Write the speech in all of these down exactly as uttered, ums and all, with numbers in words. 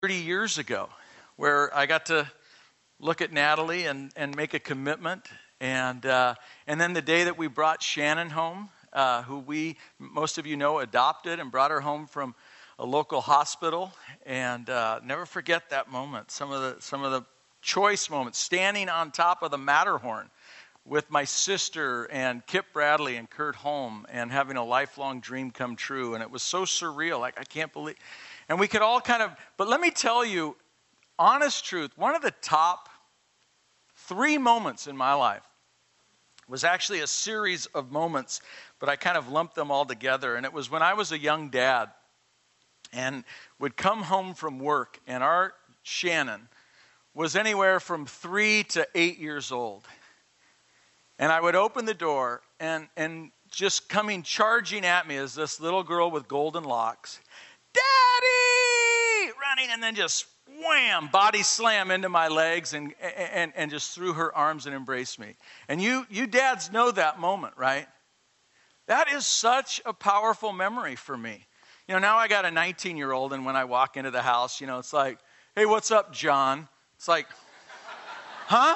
thirty years ago, where I got to look at Natalie and, and make a commitment. And uh, and then the day that we brought Shannon home, uh, who we, most of you know, adopted and brought her home from a local hospital. And uh, never forget that moment. Some of the some of the choice moments, standing on top of the Matterhorn with my sister and Kip Bradley and Kurt Holm, and having a lifelong dream come true. And it was so surreal. Like, I can't believe. And we could all kind of, but let me tell you, honest truth, one of the top three moments in my life was actually a series of moments, but I kind of lumped them all together. And it was when I was a young dad and would come home from work, and our Shannon was anywhere from three to eight years old. And I would open the door, and, and just coming charging at me is this little girl with golden locks. Daddy! Running, and then just wham, body slam into my legs, and, and, and just threw her arms and embraced me. And you, you dads know that moment, right? That is such a powerful memory for me. You know, now I got a nineteen-year-old, and when I walk into the house, you know, it's like, hey, what's up, John? It's like, huh?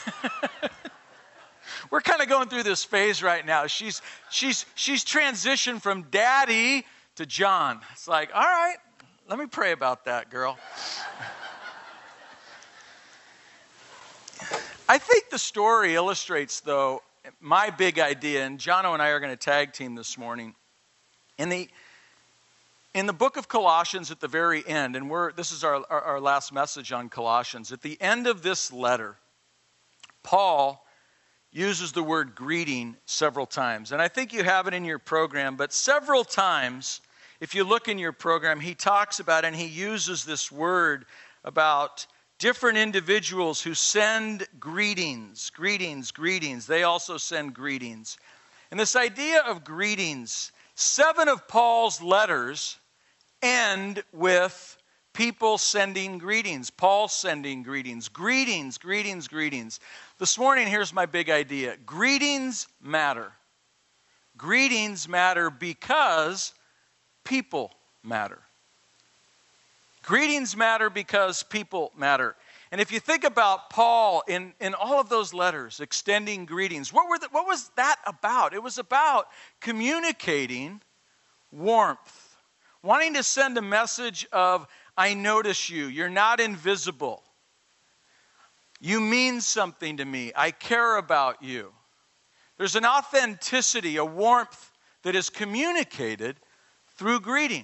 We're kind of going through this phase right now. She's she's she's transitioned from daddy to John. It's like, all right, let me pray about that, girl. I think the story illustrates, though, my big idea, and Jono and I are going to tag team this morning. In the in the book of Colossians at the very end, and we're this is our, our, our last message on Colossians. At the end of this letter, Paul uses the word greeting several times. And I think you have it in your program, but several times, if you look in your program, he talks about and he uses this word about different individuals who send greetings, greetings, greetings. They also send greetings. And this idea of greetings, seven of Paul's letters end with people sending greetings, Paul sending greetings, greetings, greetings, greetings. This morning, here's my big idea. Greetings matter. Greetings matter because people matter. Greetings matter because people matter. And if you think about Paul in, in all of those letters, extending greetings, what were the, what was that about? It was about communicating warmth, wanting to send a message of, I notice you, you're not invisible. You mean something to me. I care about you. There's an authenticity, a warmth that is communicated through greeting.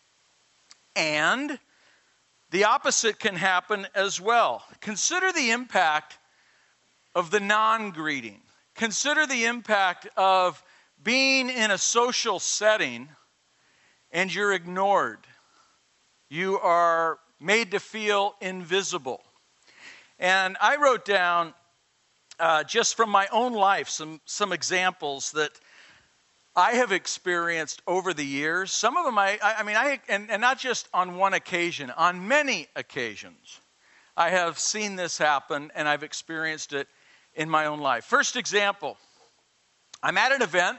And the opposite can happen as well. Consider the impact of the non-greeting. Consider the impact of being in a social setting and you're ignored. You are made to feel invisible. And I wrote down, uh, just from my own life, some, some examples that I have experienced over the years. Some of them, I, I mean, I and, and not just on one occasion, on many occasions, I have seen this happen and I've experienced it in my own life. First example, I'm at an event,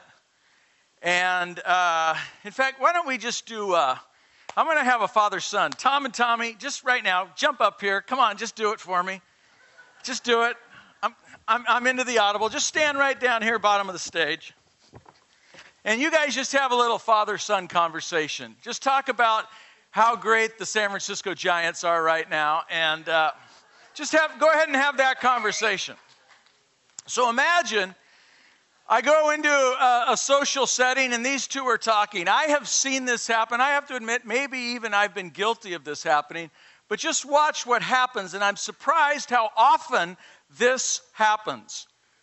and uh, in fact, why don't we just do, uh, I'm going to have a father-son. Tom and Tommy, just right now, jump up here. Come on, just do it for me. Just do it. I'm, I'm, I'm into the audible. Just stand right down here, bottom of the stage. And you guys just have a little father-son conversation. Just talk about how great the San Francisco Giants are right now. And uh, just have go ahead and have that conversation. So imagine I go into a, a social setting and these two are talking. I have seen this happen. I have to admit, maybe even I've been guilty of this happening. But just watch what happens, and I'm surprised how often this happens.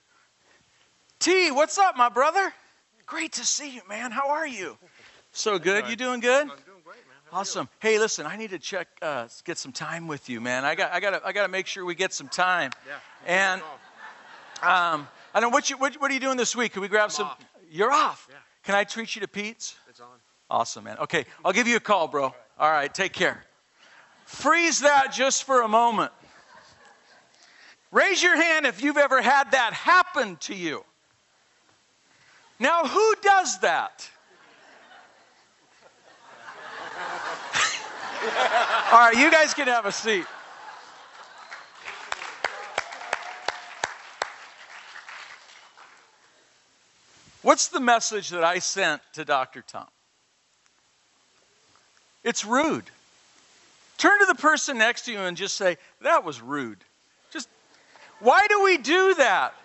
T, what's up, my brother? Great to see you, man. How are you? So good. You doing good? I'm doing great, man. How awesome. Hey, listen, I need to check, uh, get some time with you, man. I got, I got to, I got to make sure we get some time. Yeah. And um, I don't know what you, what, what are you doing this week? Can we grab I'm some? off. You're off. Yeah. Can I treat you to Pete's? It's on. Awesome, man. Okay, I'll give you a call, bro. All right, take care. Freeze that just for a moment. Raise your hand if you've ever had that happen to you. Now, who does that? All right, you guys can have a seat. What's the message that I sent to Doctor Tom? It's rude. Turn to the person next to you and just say, that was rude. Just, why do we do that?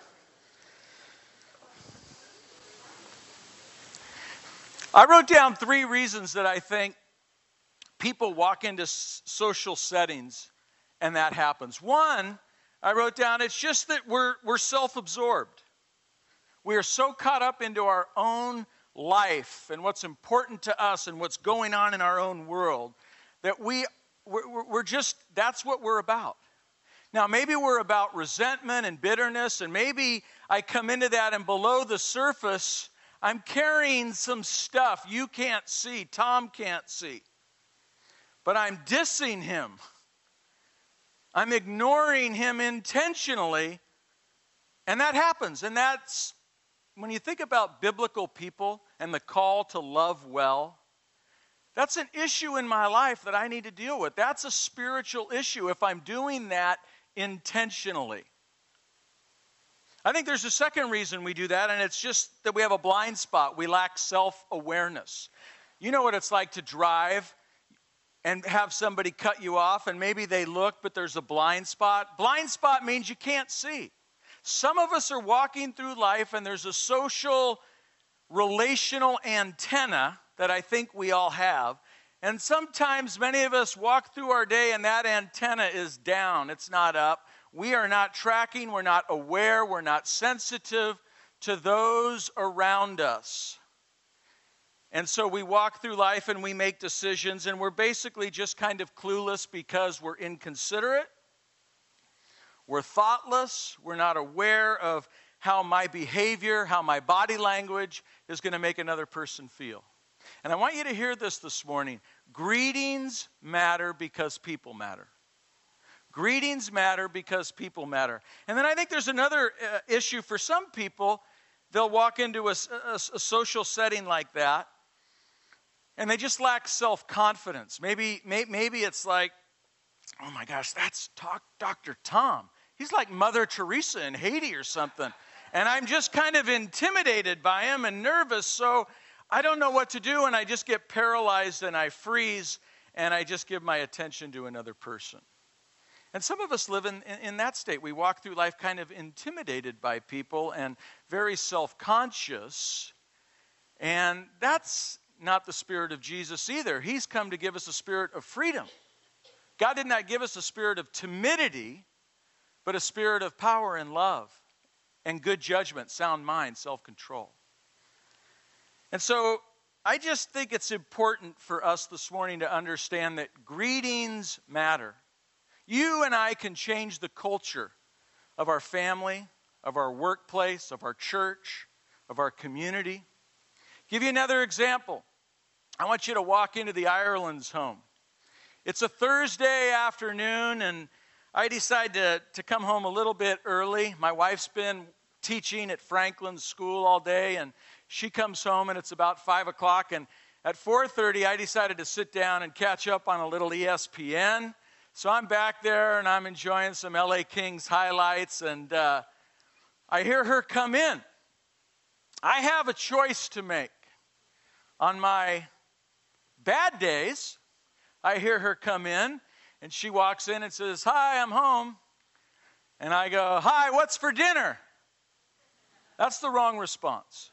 I wrote down three reasons that I think people walk into s- social settings and that happens. One, I wrote down, it's just that we're, we're self-absorbed. We are so caught up into our own life and what's important to us and what's going on in our own world that we, we're, we're just, that's what we're about. Now, maybe we're about resentment and bitterness, and maybe I come into that and below the surface, I'm carrying some stuff you can't see, Tom can't see. But I'm dissing him. I'm ignoring him intentionally, and that happens. And that's, when you think about biblical people and the call to love well, that's an issue in my life that I need to deal with. That's a spiritual issue if I'm doing that intentionally. I think there's a second reason we do that, and it's just that we have a blind spot. We lack self-awareness. You know what it's like to drive and have somebody cut you off, and maybe they look, but there's a blind spot. Blind spot means you can't see. Some of us are walking through life, and there's a social, relational antenna that I think we all have. And sometimes many of us walk through our day, and that antenna is down. It's not up. We are not tracking. We're not aware. We're not sensitive to those around us. And so we walk through life and we make decisions, and we're basically just kind of clueless because we're inconsiderate. We're thoughtless. We're not aware of how my behavior, how my body language is going to make another person feel. And I want you to hear this this morning. Greetings matter because people matter. Greetings matter because people matter. And then I think there's another uh, issue for some people. They'll walk into a, a, a social setting like that, and they just lack self-confidence. Maybe, may, maybe it's like, oh my gosh, that's talk, Doctor Tom. He's like Mother Teresa in Haiti or something. And I'm just kind of intimidated by him and nervous, so I don't know what to do, and I just get paralyzed and I freeze, and I just give my attention to another person. And some of us live in, in, in that state. We walk through life kind of intimidated by people and very self-conscious, and that's not the spirit of Jesus either. He's come to give us a spirit of freedom. God did not give us a spirit of timidity, but a spirit of power and love and good judgment, sound mind, self-control. And so I just think it's important for us this morning to understand that greetings matter. You and I can change the culture of our family, of our workplace, of our church, of our community. Give you another example. I want you to walk into the Ireland's home. It's a Thursday afternoon, and I decide to, to come home a little bit early. My wife's been teaching at Franklin's school all day, and she comes home, and it's about five o'clock. And at four thirty, I decided to sit down and catch up on a little E S P N. So I'm back there, and I'm enjoying some L A Kings highlights, and uh, I hear her come in. I have a choice to make. On my bad days, I hear her come in, and she walks in and says, "Hi, I'm home." And I go, "Hi, what's for dinner?" That's the wrong response.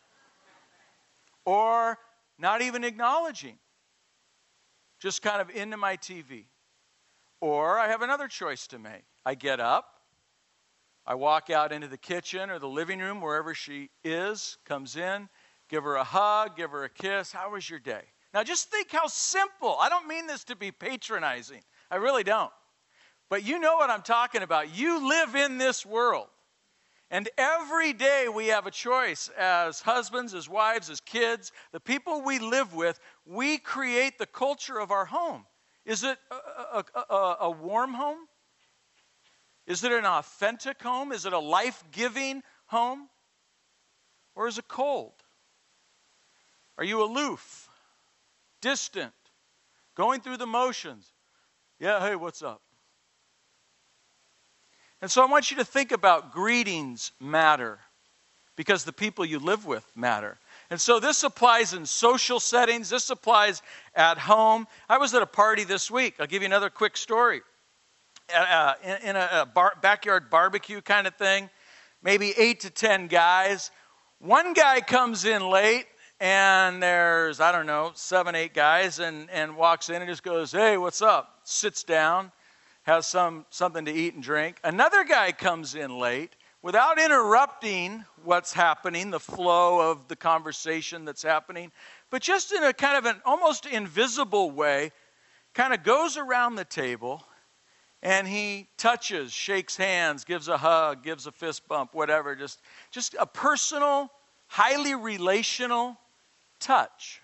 Or not even acknowledging. Just kind of into my T V. Or I have another choice to make. I get up, I walk out into the kitchen or the living room, wherever she is, comes in, give her a hug, give her a kiss. How was your day? Now just think how simple. I don't mean this to be patronizing. I really don't. But you know what I'm talking about. You live in this world. And every day we have a choice as husbands, as wives, as kids, the people we live with, we create the culture of our home. Is it a, a, a, a warm home? Is it an authentic home? Is it a life-giving home? Or is it cold? Are you aloof, distant, going through the motions, Yeah, hey, what's up? And so I want you to think about greetings matter because the people you live with matter. And so this applies in social settings. This applies at home. I was at a party this week. I'll give you another quick story. Uh, in, in a, a bar, backyard barbecue kind of thing, maybe eight to ten guys. One guy comes in late, and there's, I don't know, seven, eight guys, and, and walks in and just goes, hey, what's up? Sits down, has some something to eat and drink. Another guy comes in late, without interrupting what's happening, the flow of the conversation that's happening, but just in a kind of an almost invisible way, kind of goes around the table, and he touches, shakes hands, gives a hug, gives a fist bump, whatever, just, just a personal, highly relational touch.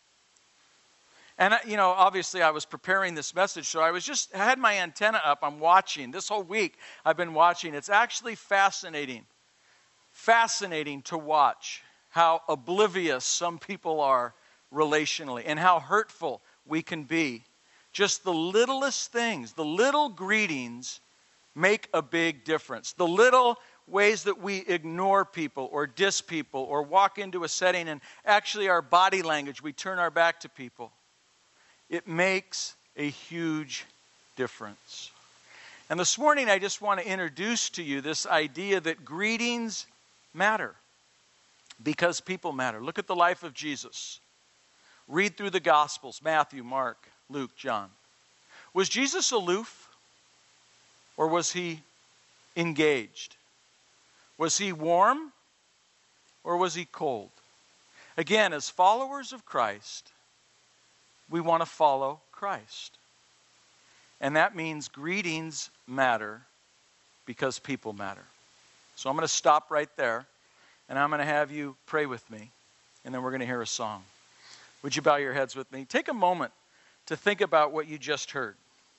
And, you know, obviously I was preparing this message, so I was just, I had my antenna up. I'm watching. This whole week I've been watching. It's actually fascinating, fascinating to watch how oblivious some people are relationally and how hurtful we can be. Just the littlest things, the little greetings make a big difference. The little ways that we ignore people or diss people or walk into a setting and actually our body language, we turn our back to people. It makes a huge difference. And this morning I just want to introduce to you this idea that greetings matter because people matter. Look at the life of Jesus. Read through the Gospels, Matthew, Mark, Luke, John. Was Jesus aloof or was he engaged? Was he warm or was he cold? Again, as followers of Christ, we want to follow Christ. And that means greetings matter because people matter. So I'm going to stop right there, and I'm going to have you pray with me, and then we're going to hear a song. Would you bow your heads with me? Take a moment to think about what you just heard.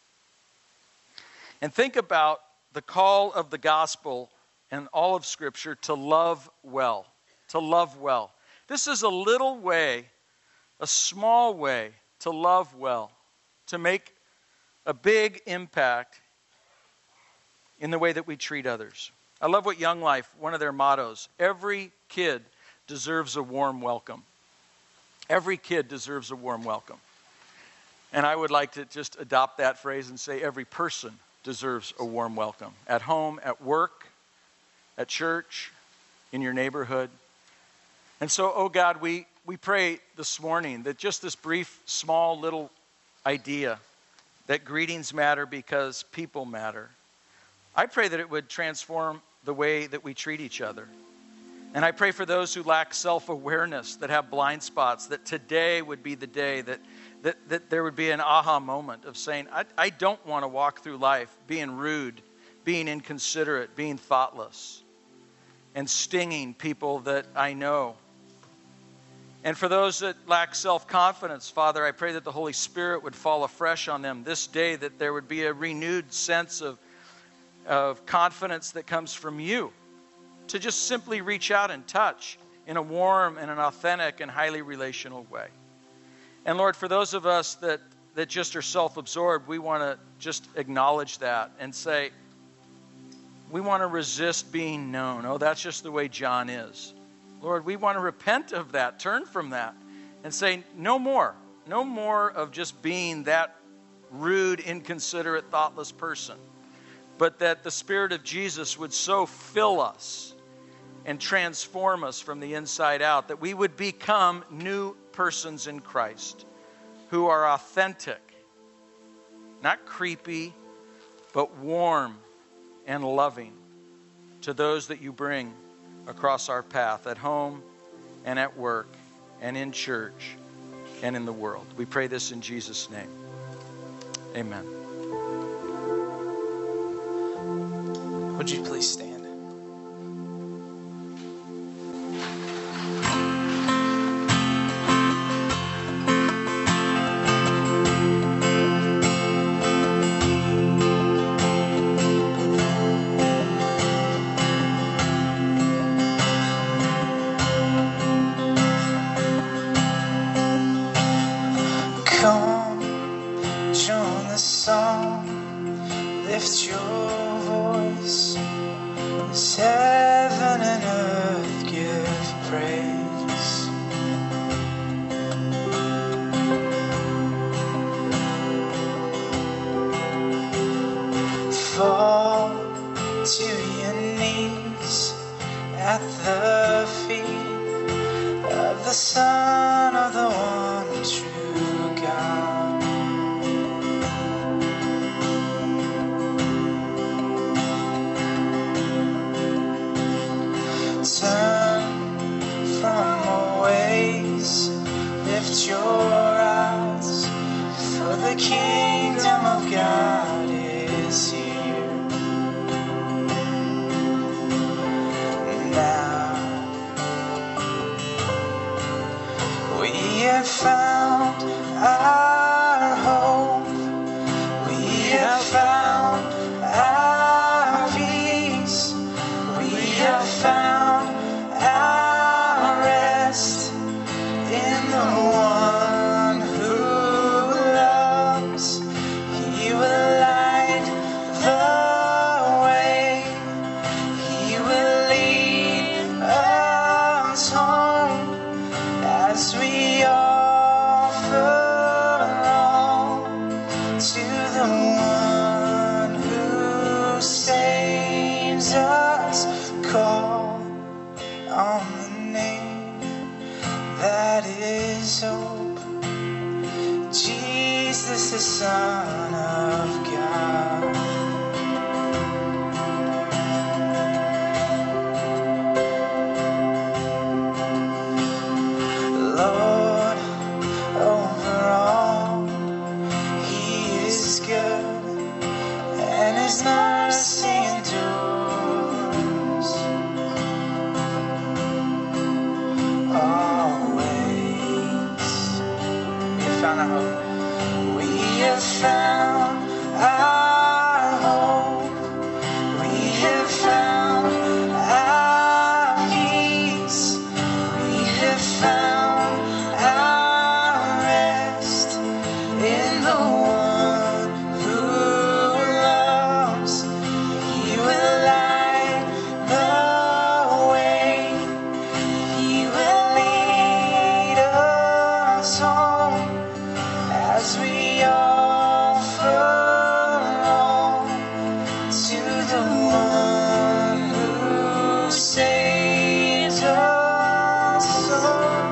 And think about the call of the gospel and all of Scripture to love well. To love well. This is a little way, a small way to love well, to make a big impact in the way that we treat others. I love what Young Life, one of their mottos, every kid deserves a warm welcome. Every kid deserves a warm welcome. And I would like to just adopt that phrase and say every person deserves a warm welcome. At home, at work, at church, in your neighborhood. And so, oh God, we, we pray this morning that just this brief, small, little idea that greetings matter because people matter. I pray that it would transform the way that we treat each other. And I pray for those who lack self-awareness, that have blind spots, that today would be the day that, that, that there would be an aha moment of saying, I, I don't want to walk through life being rude, being inconsiderate, being thoughtless, and stinging people that I know. And for those that lack self-confidence, Father, I pray that the Holy Spirit would fall afresh on them this day, that there would be a renewed sense of, of confidence that comes from you, to just simply reach out and touch in a warm and an authentic and highly relational way. And Lord, for those of us that, that just are self-absorbed, we want to just acknowledge that and say, we want to resist being known. Oh, that's just the way John is. Lord, we want to repent of that, turn from that, and say, no more. No more of just being that rude, inconsiderate, thoughtless person. But that the Spirit of Jesus would so fill us and transform us from the inside out, that we would become new persons in Christ who are authentic, not creepy, but warm and loving to those that you bring across our path, at home and at work and in church and in the world. We pray this in Jesus' name. Amen. Would you please stand? Come, join the song. lift your voice as heaven and earth give praise. Fall to your knees at the feet of the Son of the one true God. Turn from our ways, lift your eyes, for the kingdom of God is here now. We have found our hope, we have found our peace, we have found our rest in the one who loves. He will light the way, He will lead us home as we offer all to the one who saves us. Call on the name that is hope, Jesus, the Son of God. Lord, over all, He is good, and His mercy endures always. We have found our hope. We have found our hope. We have found our peace. We have found our rest in the one who loves. He will light the way. He will lead us home as we offer all to the one who saves us all.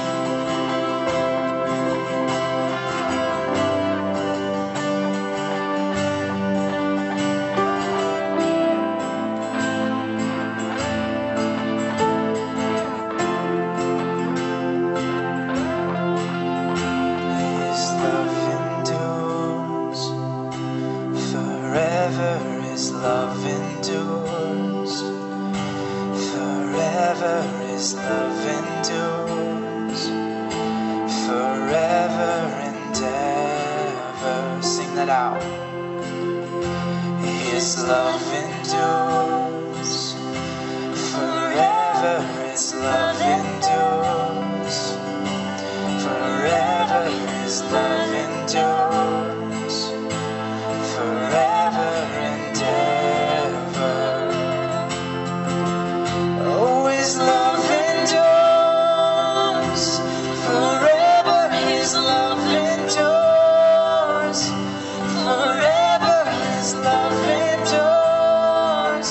His love endures forever. His love endures forever. His love endures forever and ever. Sing that out. His love endures forever. His love endures forever. His love endures forever and ever. Oh, His love endures forever. His love endures forever. His love endures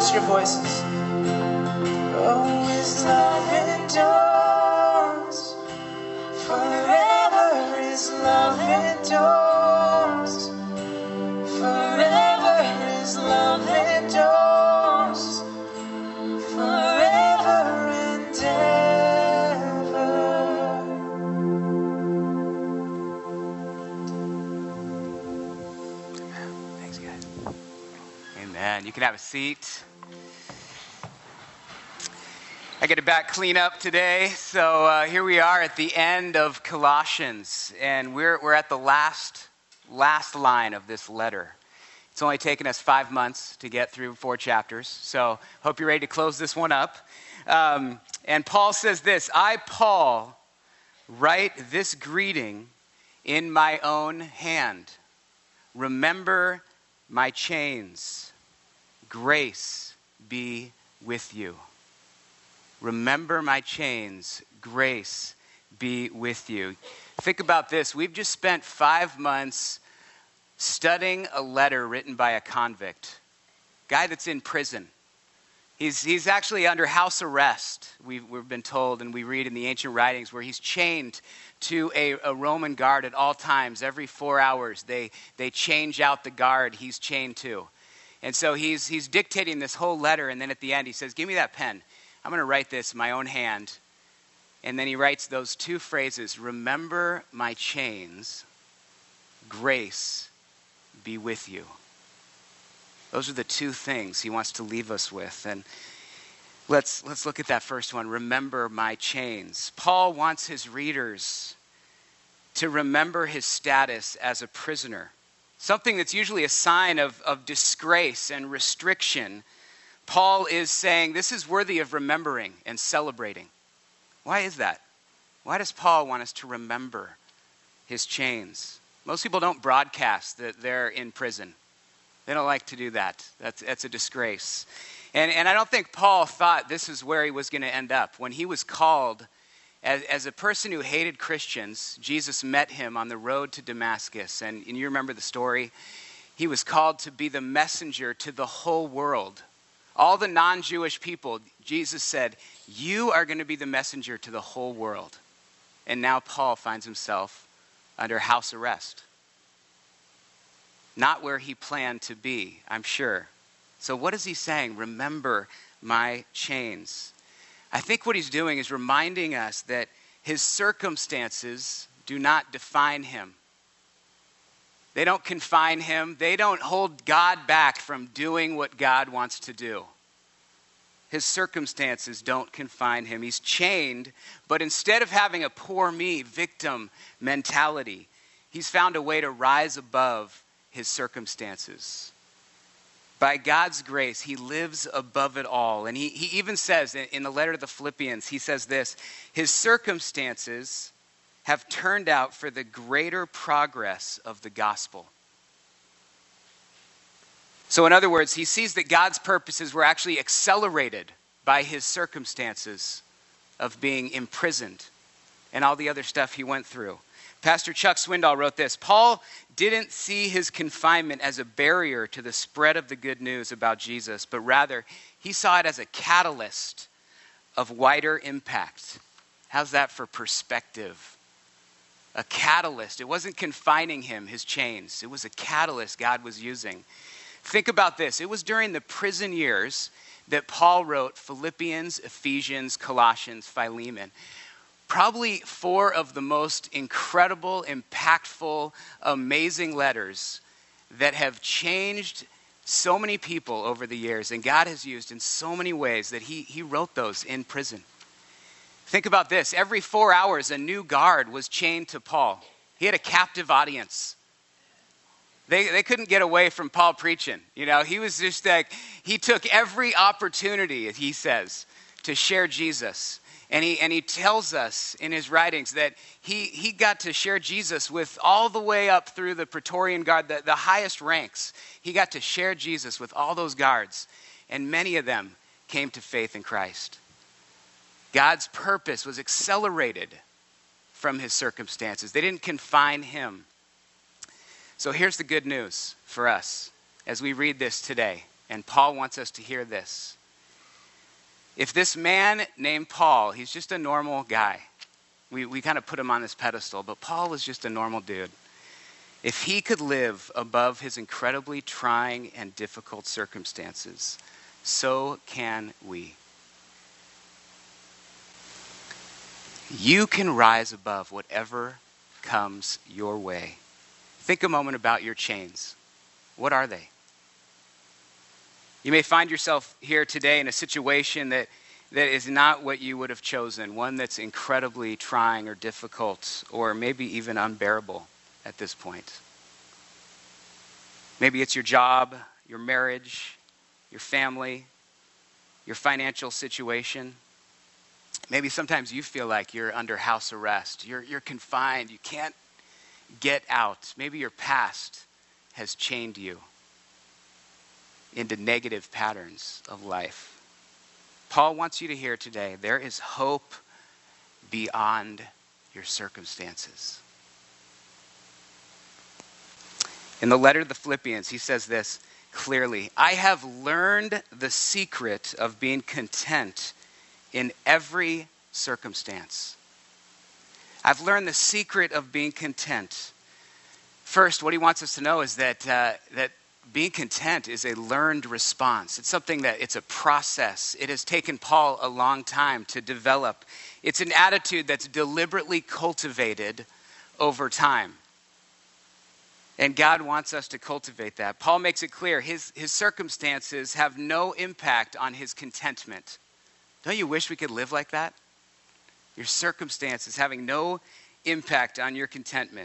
lift your voices. Oh, His love endures forever. His love endures forever. His love endures forever and ever. Thanks, guys. Amen. You can have a seat. I get to back clean up today, so uh, here we are at the end of Colossians, and we're we're at the last last line of this letter. It's only taken us five months to get through four chapters, so hope you're ready to close this one up. Um, and Paul says this: I, Paul, write this greeting in my own hand. Remember my chains. Grace be with you. Remember my chains. Grace be with you. Think about this. We've just spent five months studying a letter written by a convict, guy that's in prison. He's, he's actually under house arrest, we've, we've been told, and we read in the ancient writings, where he's chained to a, a Roman guard at all times. Every four hours, they, they change out the guard he's chained to. And so he's, he's dictating this whole letter, and then at the end he says, give me that pen. I'm going to write this in my own hand. And then he writes those two phrases: remember my chains, grace be with you. Those are the two things he wants to leave us with. And let's let's look at that first one. Remember my chains. Paul wants his readers to remember his status as a prisoner, something that's usually a sign of, of disgrace and restriction. Paul is saying this is worthy of remembering and celebrating. Why is that? Why does Paul want us to remember his chains? Most people don't broadcast that they're in prison. They don't like to do that. That's, that's a disgrace. And, and I don't think Paul thought this is where he was going to end up. When he was called as, as a person who hated Christians, Jesus met him on the road to Damascus. And, and you remember the story. He was called to be the messenger to the whole world. All the non-Jewish people, Jesus said, you are going to be the messenger to the whole world. And now Paul finds himself under house arrest. Not where he planned to be, I'm sure. So what is he saying? Remember my chains. I think what he's doing is reminding us that his circumstances do not define him. They don't confine him. They don't hold God back from doing what God wants to do. His circumstances don't confine him. He's chained, but instead of having a poor me victim mentality, he's found a way to rise above his circumstances. By God's grace, he lives above it all. And he, he even says in, in the letter to the Philippians, he says this: his circumstances have turned out for the greater progress of the gospel. So in other words, he sees that God's purposes were actually accelerated by his circumstances of being imprisoned and all the other stuff he went through. Pastor Chuck Swindoll wrote this: Paul didn't see his confinement as a barrier to the spread of the good news about Jesus, but rather he saw it as a catalyst of wider impact. How's that for perspective? A catalyst. It wasn't confining him, his chains. It was a catalyst God was using. Think about this. It was during the prison years that Paul wrote Philippians, Ephesians, Colossians, Philemon. Probably four of the most incredible, impactful, amazing letters that have changed so many people over the years, and God has used in so many ways that he, he wrote those in prison. Think about this. Every four hours, a new guard was chained to Paul. He had a captive audience. They, they couldn't get away from Paul preaching. You know, he was just like, he took every opportunity, he says, to share Jesus. And he, and he tells us in his writings that he, he got to share Jesus with all the way up through the Praetorian Guard, the, the highest ranks. He got to share Jesus with all those guards. And many of them came to faith in Christ. God's purpose was accelerated from his circumstances. They didn't confine him. So here's the good news for us as we read this today And Paul wants us to hear this. If this man named Paul, he's just a normal guy. We, we kind of put him on this pedestal, but Paul was just a normal dude. If he could live above his incredibly trying and difficult circumstances, so can we. You can rise above whatever comes your way. Think a moment about your chains. What are they? You may find yourself here today in a situation that, that is not what you would have chosen, one that's incredibly trying or difficult, or maybe even unbearable at this point. Maybe it's your job, your marriage, your family, your financial situation. Maybe sometimes you feel like you're under house arrest. You're, you're confined. You can't get out. Maybe your past has chained you into negative patterns of life. Paul wants you to hear today, there is hope beyond your circumstances. In the letter to the Philippians, he says this clearly, I have learned the secret of being content in every circumstance. I've learned the secret of being content. First, what he wants us to know is that uh, that being content is a learned response. It's something that, it's a process. It has taken Paul a long time to develop. It's an attitude that's deliberately cultivated over time. And God wants us to cultivate that. Paul makes it clear his, his circumstances have no impact on his contentment. Don't you wish we could live like that? Your circumstances having no impact on your contentment.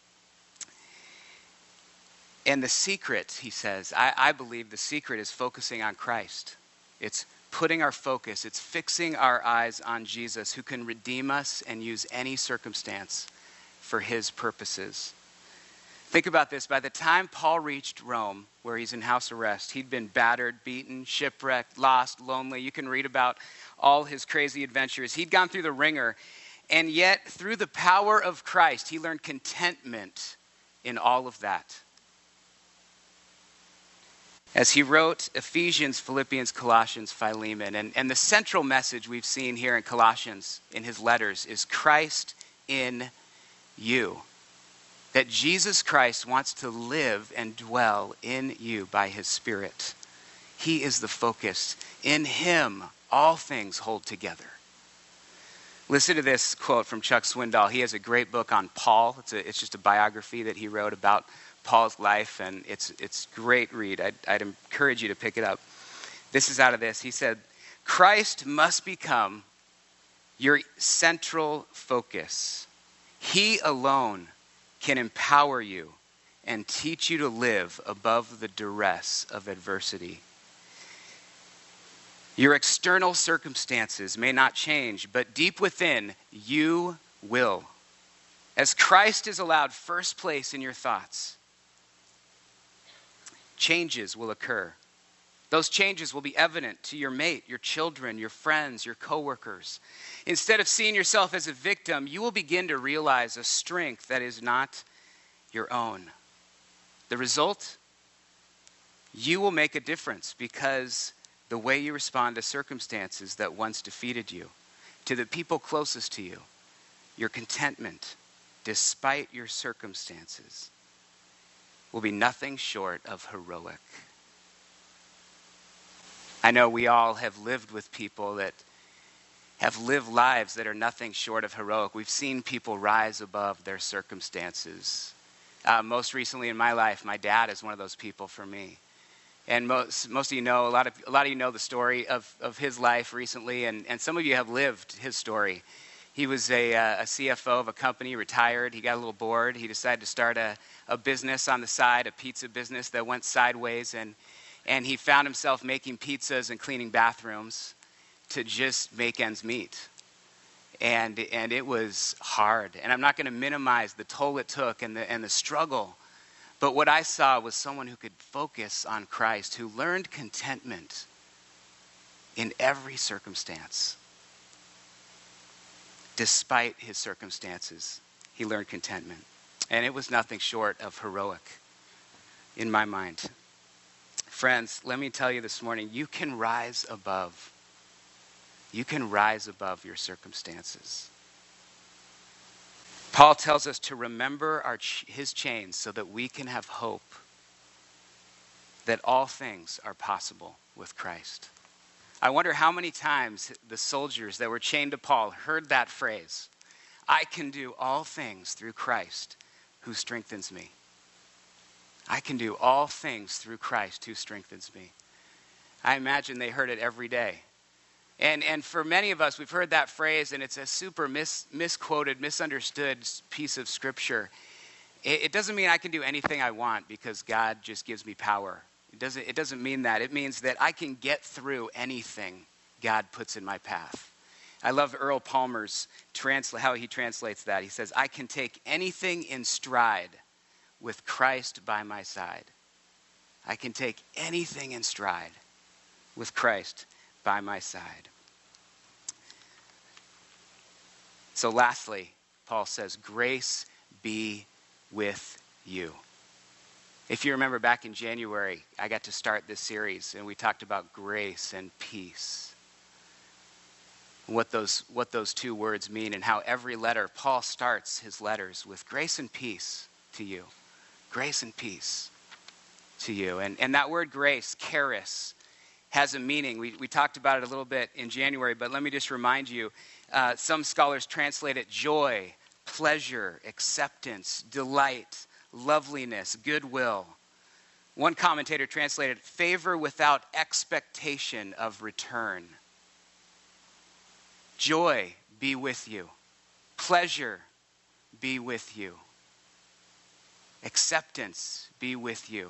And the secret, he says, I, I believe the secret is focusing on Christ. It's putting our focus, it's fixing our eyes on Jesus, who can redeem us and use any circumstance for his purposes. Think about this. By the time Paul reached Rome, where he's in house arrest, he'd been battered, beaten, shipwrecked, lost, lonely. You can read about all his crazy adventures. He'd gone through the ringer, and yet through the power of Christ, he learned contentment in all of that. As he wrote Ephesians, Philippians, Colossians, Philemon, and, and the central message we've seen here in Colossians in his letters is Christ in you. That Jesus Christ wants to live and dwell in you by his Spirit. He is the focus. In him, all things hold together. Listen to this quote from Chuck Swindoll. He has a great book on Paul. It's, a, it's just a biography that he wrote about Paul's life, and it's it's great read. I'd, I'd encourage you to pick it up. This is out of this. He said, Christ must become your central focus. He alone can empower you and teach you to live above the duress of adversity. Your external circumstances may not change, but deep within, you will. As Christ is allowed first place in your thoughts, changes will occur. Those changes will be evident to your mate, your children, your friends, your coworkers. Instead of seeing yourself as a victim, you will begin to realize a strength that is not your own. The result? You will make a difference because the way you respond to circumstances that once defeated you, to the people closest to you, your contentment, despite your circumstances, will be nothing short of heroic. I know we all have lived with people that have lived lives that are nothing short of heroic. We've seen people rise above their circumstances. Uh, most recently in my life, my dad is one of those people for me. And most most of you know, a lot of a lot of you know the story of, of his life recently, and, and some of you have lived his story. He was a, uh, a C F O of a company, retired. He got a little bored. He decided to start a, a business on the side, a pizza business that went sideways. And, and he found himself making pizzas and cleaning bathrooms to just make ends meet. And, and it was hard. And I'm not going to minimize the toll it took and the, and the struggle. But what I saw was someone who could focus on Christ, who learned contentment in every circumstance. Despite his circumstances, he learned contentment. And it was nothing short of heroic in my mind. Friends, let me tell you this morning, you can rise above. You can rise above your circumstances. Paul tells us to remember our ch- his chains so that we can have hope that all things are possible with Christ. I wonder how many times the soldiers that were chained to Paul heard that phrase, I can do all things through Christ who strengthens me. I can do all things through Christ who strengthens me. I imagine they heard it every day. And and for many of us, we've heard that phrase, and it's a super mis, misquoted, misunderstood piece of scripture. It, it doesn't mean I can do anything I want because God just gives me power. It doesn't, it doesn't mean that. It means that I can get through anything God puts in my path. I love Earl Palmer's transla- how he translates that. He says, I can take anything in stride with Christ by my side. I can take anything in stride with Christ by my side. So lastly, Paul says, grace be with you. If you remember back in January, I got to start this series and we talked about grace and peace. What those, what those two words mean and how every letter, Paul starts his letters with grace and peace to you. Grace and peace to you. And, and that word grace, charis, has a meaning. We, we talked about it a little bit in January, but let me just remind you, uh, some scholars translate it joy, pleasure, acceptance, delight, loveliness, goodwill. One commentator translated favor without expectation of return. Joy be with you. Pleasure be with you. Acceptance be with you.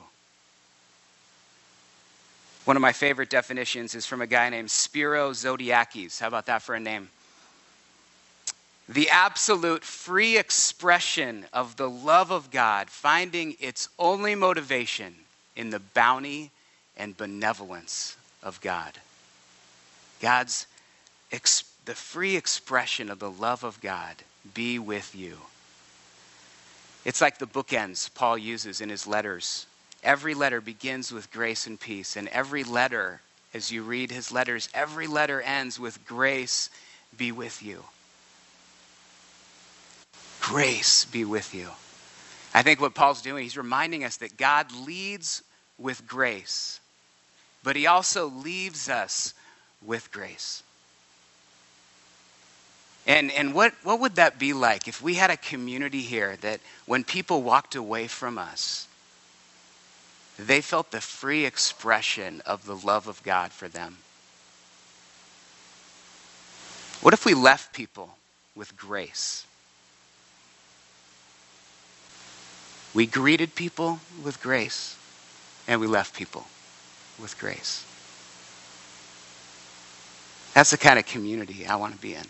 One of my favorite definitions is from a guy named Spiro Zodiakis. How about that for a name? The absolute free expression of the love of God, finding its only motivation in the bounty and benevolence of God. God's, ex- the free expression of the love of God be with you. It's like the bookends Paul uses in his letters. Every letter begins with grace and peace, and every letter, as you read his letters, every letter ends with grace be with you. Grace be with you. I think what Paul's doing, he's reminding us that God leads with grace, but he also leaves us with grace. And and what, what would that be like if we had a community here that when people walked away from us, they felt the free expression of the love of God for them? What if we left people with grace? We greeted people with grace, and we left people with grace. That's the kind of community I want to be in.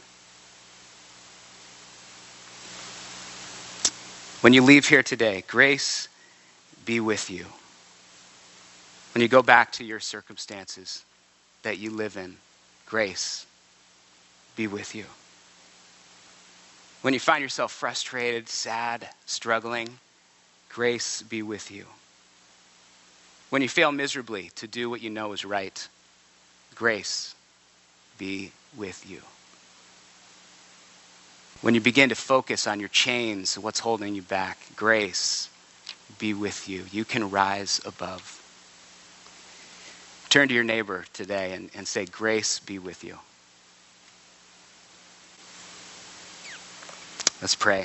When you leave here today, grace be with you. When you go back to your circumstances that you live in, grace be with you. When you find yourself frustrated, sad, struggling, grace be with you. When you fail miserably to do what you know is right, grace be with you. When you begin to focus on your chains, what's holding you back, grace be with you. You can rise above. Turn to your neighbor today and, and say, grace be with you. Let's pray.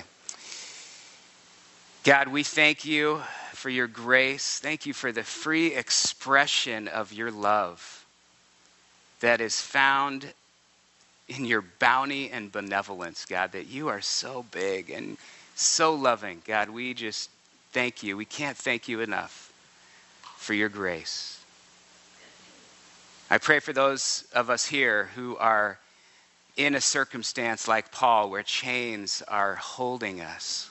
God, we thank you for your grace. Thank you for the free expression of your love that is found in your bounty and benevolence, God, that you are so big and so loving. God, we just thank you. We can't thank you enough for your grace. I pray for those of us here who are in a circumstance like Paul where chains are holding us.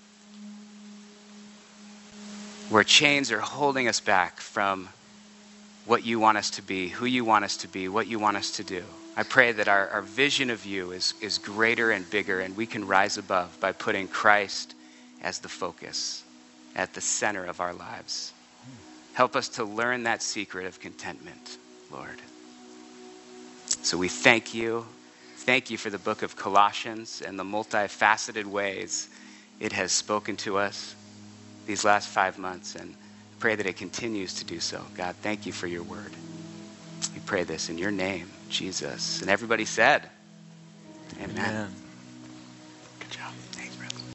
Where chains are holding us back from what you want us to be, who you want us to be, what you want us to do. I pray that our, our vision of you is, is greater and bigger, and we can rise above by putting Christ as the focus, at the center of our lives. Help us to learn that secret of contentment, Lord. So we thank you. Thank you for the book of Colossians and the multifaceted ways it has spoken to us these last five months, and pray that it continues to do so. God, thank you for your word. We pray this in your name, Jesus. And everybody said, amen. Amen. Good job.